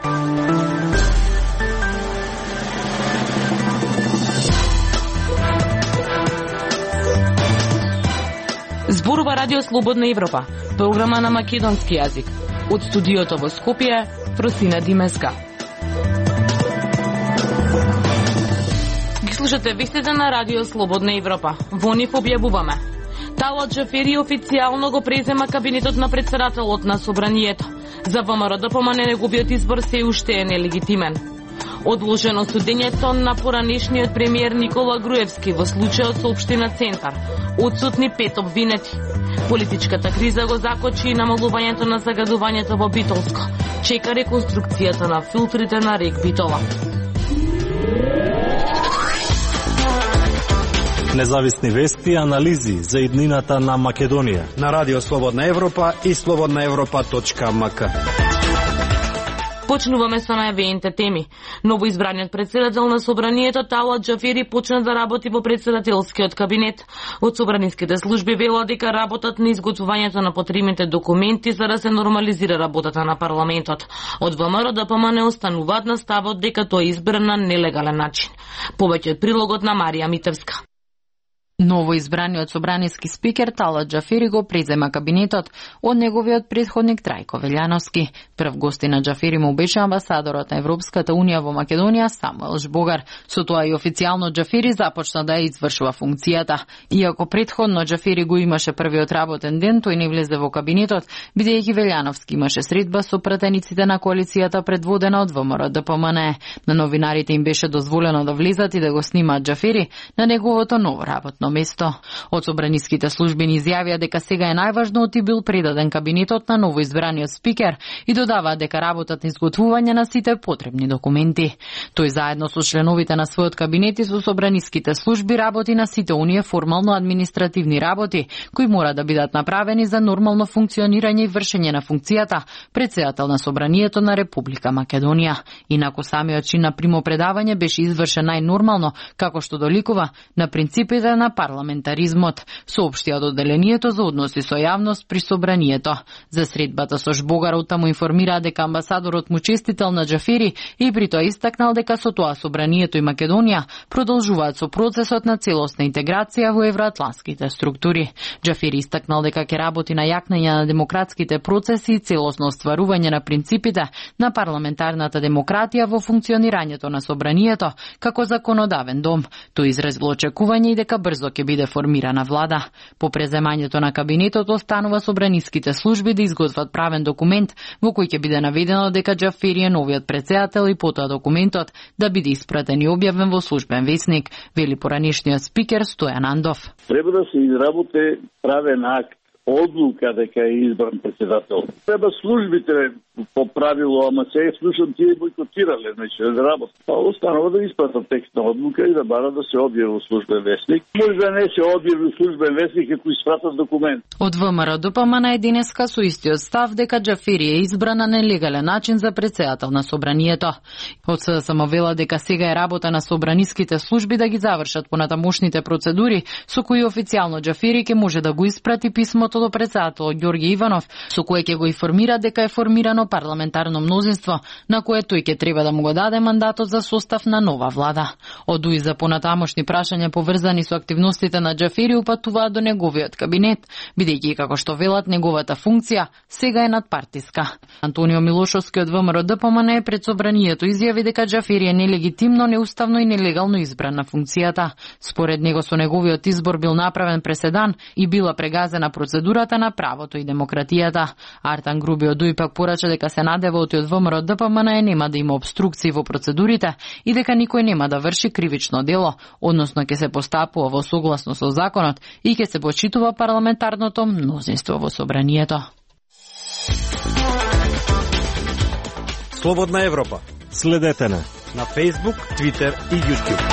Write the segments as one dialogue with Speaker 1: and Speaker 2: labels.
Speaker 1: Зборува Радио Слободна Европа, програма на македонски јазик. Од студиото во Скопје, Фросина Димеска. Ги слушате вестите на Радио Слободна Европа. Во нив објавуваме: Талат Џафери официјално го презема кабинетот на претседателот на собранието. За ВМРО ДПМН неговиот избор се уште е нелегитимен. Одложено судењето на поранешниот премиер Никола Груевски во случајот со општина Центар. Отсутни 5 обвинети. Политичката криза го закочи и намалувањето на загадувањето во Битолско. Чека реконструкцијата на филтрите на рек Битола.
Speaker 2: Независни вести и анализи за иднината на Македонија
Speaker 3: на Радио Слободна Европа и slobodnaevropa.mk.
Speaker 1: Почнуваме со најавените теми. Новоизбраниот претседател на собранието Талат Џафери почна да работи во претседателскиот кабинет. Од собраниските служби велат дека работат на изготвувањето на потребните документи за да се нормализира работата на парламентот. Од ВМРО ДПМН остануваат на ставот дека тој е избран на нелегален начин. Повеќе од прилогот на Марија Митевска.
Speaker 4: Новоизбраниот собраниски спикер Талат Џафери го презема кабинетот од неговиот претходник Трајко Велјановски. Прв гости на Џафери му беше амбасадорот на Европската унија во Македонија Самуел Жбогар. Со тоа и официјално Џафери започна да ја извршува функцијата. Иако претходно Џафери го имаше првиот работен ден, тој не влезе во кабинетот, бидејќи Велјановски имаше средба со пратениците на коалицијата предводена од ВМРО ДПМН. На новинарите им беше дозволено да влезат и да го снимаат Џафери на неговото ново работно место. Од собраниските служби ни изјавија дека сега е најважно и бил предаден кабинетот на новоизбраниот спикер и додава дека работат на изготвување на сите потребни документи. Тој заедно со членовите на својот кабинет и со собраниските служби работи на сите оние формално административни работи кои мора да бидат направени за нормално функционирање и вршење на функцијата претседател на собранието на Република Македонија. Инаку самиот чин на примопредавање беше извршен најнормално, како што доликува на принципите на парламентаризмот, соопштија од одделението за односи со јавност при собранието. За средбата со Жбогарот му информира дека амбасадорот му честител на Џафери и при тоа истакнал дека со тоа собранието и Македонија продолжуваат со процесот на целосна интеграција во евроатлантските структури. Џафери истакнал дека ќе работи на јакнење на демократските процеси и целосно остварување на принципите на парламентарната демократија во функционирањето на собранието како законодавен дом. Тој изразил очекување и дека брзо ќе биде формирана влада. По преземањето на кабинетот останува собраниските служби да изготват правен документ во кој ќе биде наведено дека Џафери е новиот претседател и потоа документот да биде испратен и објавен во службен весник, вели поранешниот спикер Стојан Андов.
Speaker 5: Треба да се изработи правен акт, одлука дека е избран претседател. Треба службите по правило, ама се слушам тие бойкотирале, значи да работат. Останува да испратат текст на одлука и да барат да се објави во службен весник. Може да не се објави во службен весник ако испратат документ.
Speaker 4: Од ВМРО ДПМН е денеска со истиот став дека Џафери е избран на нелегален начин за претседател на собранието. Од СДСМ вела дека сега е работа на собраниските служби да ги завршат понатамошните процедури со кои официјално Џафери ќе може да го испрати писмото до претседателот Ѓорѓе Иванов, со кое ќе го информира дека е формирано парламентарно мнозинство, на кое тој ќе треба да му го даде мандатот за состав на нова влада. Одуи за понатамошни прашања поврзани со активностите на Џафери упатуваат до неговиот кабинет, бидејќи како што велат неговата функција сега е надпартиска. Антонио Милошовски од ВМРО ДПМН пред собранието изјави дека Џафери е нелегитимно, неуставно и нелегално избран на функцијата. Според него со неговиот избор бил направен преседан и била прегазена процедурата на правото и демократијата. Артан Груби од УИПАК порача дека се надева од ВМРО ДПМН нема да има обструкции во процедурите и дека никој нема да врши кривично дело, односно ќе се постапува во согласно со законот и ќе се почитува парламентарното мнозинство во собранието.
Speaker 3: Слободна Европа.
Speaker 2: Следете
Speaker 3: на Facebook, Twitter и YouTube.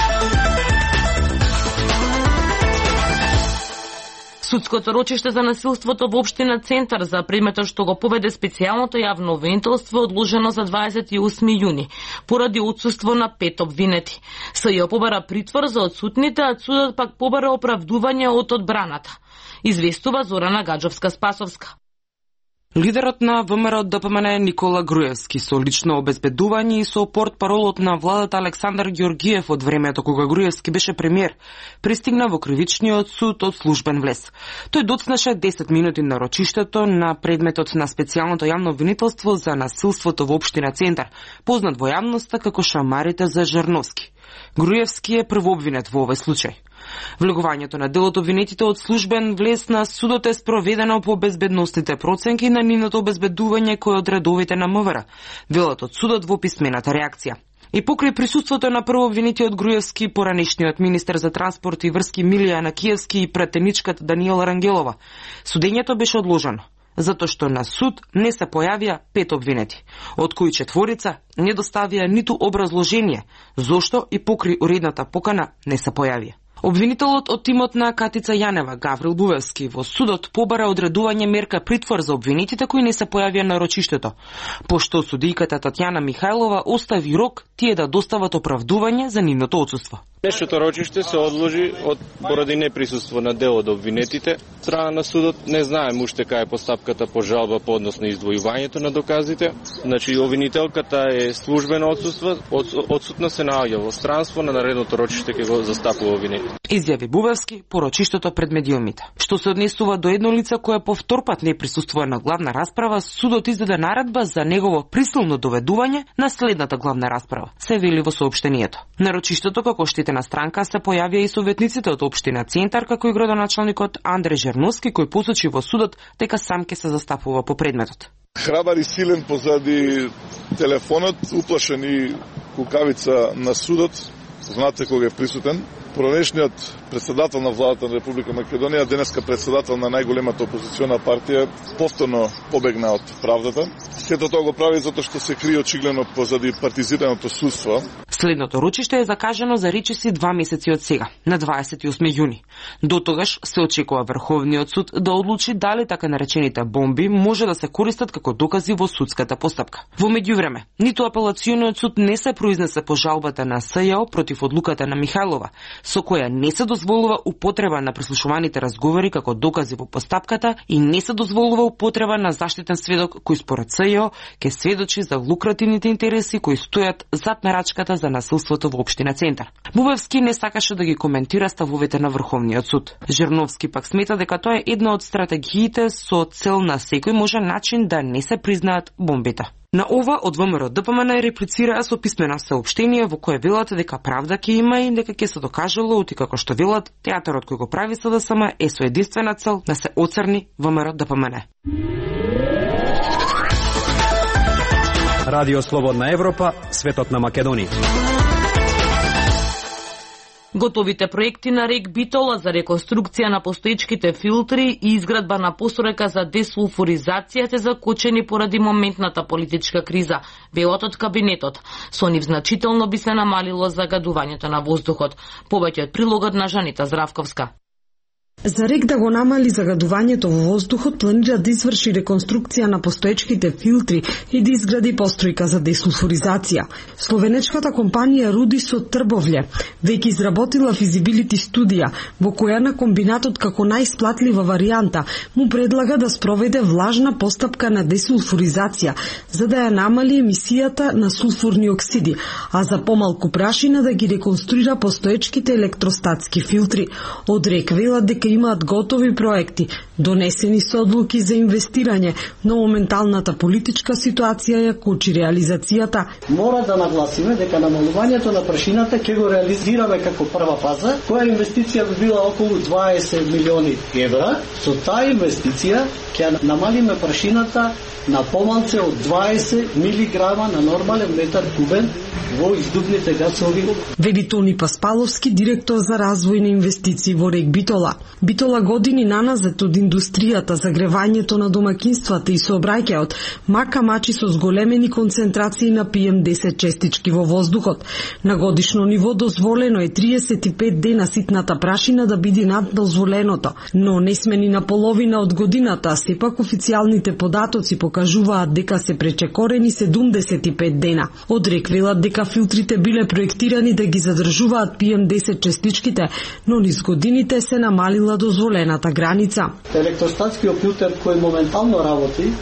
Speaker 1: Судското рочиште за насилството во општина Центар за предметот што го поведе специјалното јавно обвинителство одложено за 28 јуни, поради отсуство на 5 обвинети. СЈО побара притвор за отсутните, а судот пак побара оправдување од одбраната. Известува Зорана Гаджовска-Спасовска.
Speaker 6: Лидерот на ВМРО ДПМН Никола Груевски со лично обезбедување и со портпаролот на владата Александар Ѓоргиев од времето кога Груевски беше премиер, пристигна во кривичниот суд од службен влез. Тој доцнеше 10 минути на рочиштето на предметот на специјалното јавно обвинителство за насилството во општина Центар, познат во јавноста како шамарите за Жерновски. Груевски е првообвинет во овој случај. Влегувањето на делот обвинетите од службен влез на судот е спроведено по безбедностните проценки на нивното обезбедување кој од редовите на МВР, велат од судот во писмената реакција. И покрај присуството на првообвинетиот Груевски, поранешниот министер за транспорт и врски Милија Анакиевски и пратеничката Даниела Рангелова, судењето беше одложено, затоа што на суд не се појавија 5 обвинети, од кои 4 не доставија ниту образложение, зошто и покрај уредната покана не се појавија. Обвинителот од тимот на Катица Јанева, Гаврил Бувевски, во судот побара одредување мерка притвор за обвинетите кои не се појавија на рочиштето, пошто судијката Татјана Михајлова остави рок тие да достават оправдување за нивното отсуство.
Speaker 7: Днешното рочиште се одложи поради неприсуство на дел од обвинетите. Страна на судот не знаем уште кај е постапката по жалба по однос на издвојувањето на доказите. Значи, обвинителката е службено отсутство, отсутна се наоѓа во странство, на наредното рочиште ќе го застапува обвинетите.
Speaker 6: Изјави Бувевски по рочиштето пред медиумите. Што се однесува до едно лице кое повторпат не присуствува на главна расправа, судот издаде наредба за негово присилно доведување на следната главна расправа, се вели во соопштението. На рочиштето како оштетена странка се појавија и советниците од општина Центар, како и градоначалникот Андре Жерновски, кој посочи во судот дека сам ќе се застапува по предметот.
Speaker 8: Храбар и силен позади телефонот, уплашен и кукавица на судот, знаете кога е присутен. Поранешниот председател на владата на Република Македонија, денеска председател на најголемата опозициона партија, повторно побегна од правдата. Сето тоа го прави затоа што се крие очигледно позади партизираното судство.
Speaker 6: Следното рочиште е закажано за речиси 2 месеци од сега, на 28 јуни. До тогаш се очекува Врховниот суд да одлучи дали така наречените бомби може да се користат како докази во судската постапка. Во меѓувреме, ниту апелациониот суд не се произнесе по жалбата на СЈО против одлуката на Михајлова, со која не се дозволува употреба на преслушуваните разговори како докази во постапката и не се дозволува употреба на заштитен сведок кој според СЈО ќе сведочи за лукративните интереси кои стојат зад нарачката за насилството во општина Центар. Бубевски не сакаше да ги коментира ставовите на Врховниот суд. Жерновски пак смета дека тоа е една од стратегиите со цел на секој можен начин да не се признаат бомбите. На ова од ВМРО ДПМН реплицираа со писмено соопштение во кое велат дека правда ќе има и дека ќе се докажало ути како што велат театарот кој го прави СДСМ е со единствена цел да се оцрни ВМРО ДПМН.
Speaker 3: Радио Слободна Европа, светот на Македонија.
Speaker 1: Готовите проекти на рек Битола за реконструкција на постоечките филтри и изградба на постройка за десулфуризација се закочени поради моментната политичка криза, велат од кабинетот. Со нив значително би се намалило загадувањето на воздухот. Повеќе од прилогот на Жанита Здравковска.
Speaker 9: За рек да го намали загадувањето во воздухот, планира да изврши реконструкција на постоечките филтри и да изгради постројка за десулфуризација. Словенечката компанија Рудис од Трбовле веќе изработила физибилити студија во која на комбинатот како најисплатлива варијанта му предлага да спроведе влажна постапка на десулфуризација за да ја намали емисијата на сулфурни оксиди, а за помалку прашина да ги реконструира постоечките електростатски филтри. Од рек велат дека имаат готови проекти, донесени со одлуки за инвестирање, но моменталната политичка ситуација ја кочи реализацијата.
Speaker 10: Мора да нагласиме дека намалувањето на прашината ќе го реализираме како прва фаза, која инвестиција би била околу 20 милиони евра. Со таа инвестиција ќе намалиме прашината на помалце од 20 милиграма на нормален метар кубен во издувните гасови.
Speaker 9: Вели Тони Паспаловски, директор за развој на инвестиции во рек Битола. Битола години наназад од индустријата, загревањето на домакинствата и сообраќајот, мака мачи со зголемени концентрации на PM10 честички во воздухот. На годишно ниво дозволено е 35 дена ситната прашина да биде над дозволеното, но не сме ни на половина од годината, а сепак официјалните податоци покажуваат дека се пречекорени 75 дена. Од рек велат дека филтрите биле проектирани да ги задржуваат PM10 честичките, но низ годините се намалила дозволената граница.
Speaker 10: Електростатскиот филтер кој моментално работи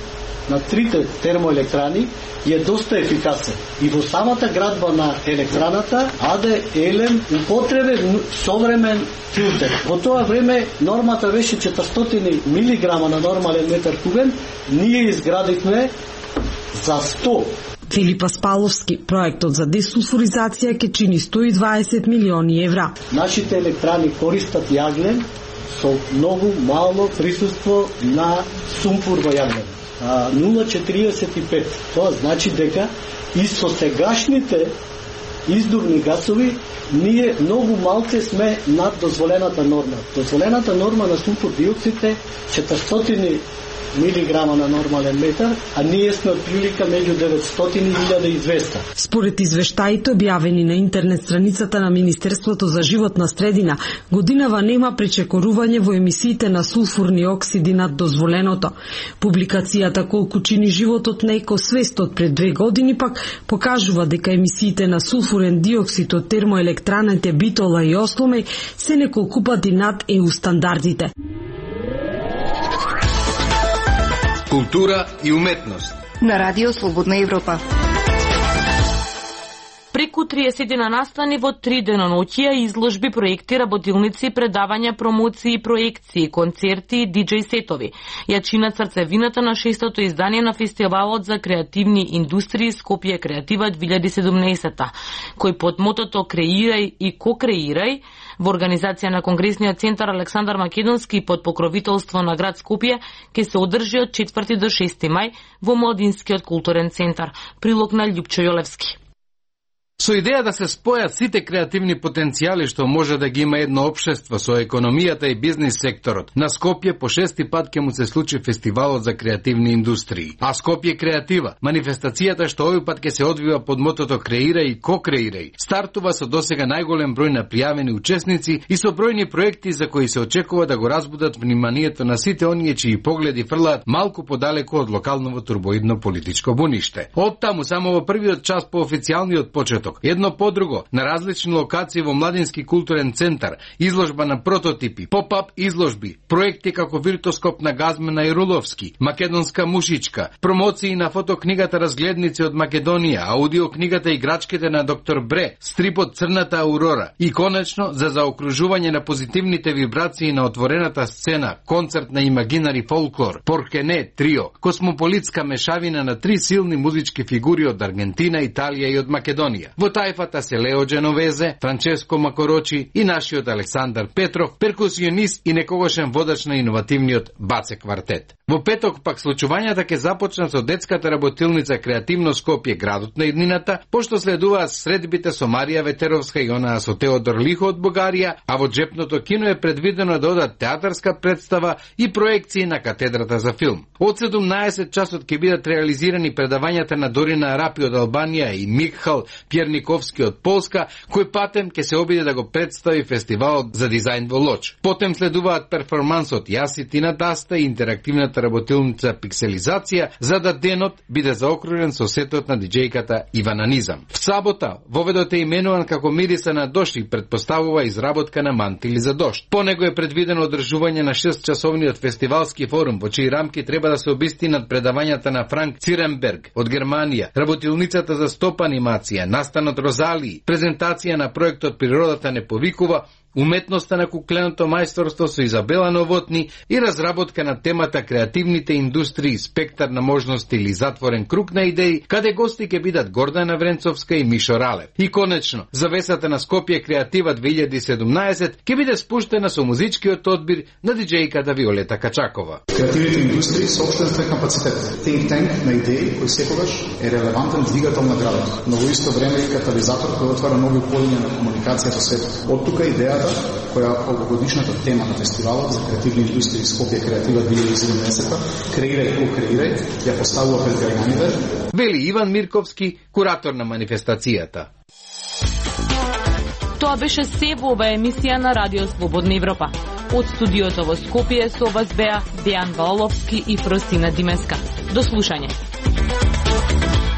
Speaker 10: на трите термоелектрани е доста ефикасен. И во самата градба на електраната АД Елем употребе современ филтер. Во тоа време нормата беше 400 милиграма на нормален метар кубен, ние изградивме за 100.
Speaker 9: Филип Аспаловски, проектот за десулфуризација ќе чини 120 милиони евра.
Speaker 10: Нашите електрани користат јаглен со многу мало присуство на сумпур во јаглен. 0,45. Тоа значи дека и со сегашните издувни гасови ние многу малце сме над дозволената норма. Дозволената норма на сумпур диоксид е 400 милиграма на нормален метар, а ние сме отприлика меѓу 900 и 1200.
Speaker 9: Според извештаите објавени на интернет страницата на Министерството за животна средина, годинава нема пречекорување во емисиите на сулфурни оксиди над дозволеното. Публикацијата колку чини животот на екосвест од пред 2 години пак покажува дека емисиите на сулфурен диоксид од термоелектраните Битола и Осломеј се неколку пати над ЕУ стандардите.
Speaker 11: Култура и уметност
Speaker 12: на Радио Слободна Европа.
Speaker 1: Преку 30 настани во 3 деноноќија, изложби, проекти, работилници, предавања, промоции, проекции, концерти и диџеј сетови ја чинат срцевината на 6-то издание на Фестивалот за креативни индустрии Скопје Креатива 2017, кој под мотото Креирај и ко-креирај во организација на Конгресниот центар Александар Македонски под покровителство на град Скопје ќе се одржи од 4 до 6 мај во Младинскиот културен центар. Прилог на Љупчо Јолевски.
Speaker 11: Со идеја да се спојат сите креативни потенцијали што може да ги има едно општество со економијата и бизнис секторот, на Скопје по 6-ти пат ќе му се случи Фестивалот за креативни индустрии. А Скопје Креатива, манифестацијата што овој пат ќе се одвива под мотото Креирај и ко-креирај, стартува со досега најголем број на пријавени учесници и со бројни проекти за кои се очекува да го разбудат вниманието на сите оние чии погледи фрлаат малку подалеку од локалново турбоидно политичко буниште. Од таму само во првиот час по официјалниот почеток, едно по друго, на различни локации во Младински културен центар, изложба на прототипи, поп-ап изложби, проекти како Виртоскоп на Газмена и Руловски, Македонска мушичка, промоции на фотокнигата Разгледници од Македонија, аудиокнигата Играчките на доктор Бре, стрипот Црната Аурора и конечно за заокружување на позитивните вибрации на отворената сцена, концерт на имагинари фолклор, Поркене трио, космополитска мешавина на 3 силни музички фигури од Аргентина, Италија и од Македонија. Во тајфата се Лео Дженовезе, Франческо Макорочи и нашиот Александар Петров, перкусионист и некогашен водач на иновативниот Баце квартет. Во петок пак случувањата ќе започнат со детската работилница Креативно Скопје, градот на иднината, пошто следуваат средбите со Марија Ветеровска и онаа со Теодор Лихо од Бугарија, а во джепното кино е предвидено да одат театарска представа и проекции на катедрата за филм. Од 17 часот ќе бидат реализирани предавањата на Дорина Арапи од Албанија и Михал Пјерниковски од Полска, кој патем ќе се обиде да го представи фестивалот за дизајн во Лоч. Потем следуваат перформансот Јас и ти на даста и интерактивната работилница Пикселизација, за да денот биде заокружен со сетот на диџејката Ивана Низам. В сабота воведот е именуван како Мириса на дожд и претпоставува изработка на мантили за дожд. По него е предвидено одржување на 6-часовниот фестивалски форум, во чии рамки треба да се обистинат предавањата на Франк Циренберг од Германија, работилницата за стоп анимација, настанот Розалии, презентација на проектот Природата не повикува, уметноста на кукленото мајсторство со Изабела Новотни и разработка на темата креативните индустрии, спектар на можности или затворен круг на идеи, каде гости ќе бидат Гордана Вренцовска и Мишо Ралев. И конечно, завесата на Скопје Креатива 2017 ќе биде спуштена со музичкиот одбир на диџејката Виолета Качакова.
Speaker 13: Креативните индустрии со општествен капацитет, think tank на идеи кој секогаш е релевантен двигател на градот, но во исто време и катализатор кој отвара нови полиња на комуникација со светот. Од тука идејата која овогодишната тема на фестивалот за креативни индустрии Скопје Креатива 2017 Креирај и ко-креирај ја поставува пред граѓаните,
Speaker 11: вели Иван Мирковски, куратор на манифестацијата.
Speaker 1: Тоа беше се во оваа емисија на Радио Слободна Европа. Од студиото во Скопје со вас беа Дејан Валовски и Фросина Димеска. До слушање.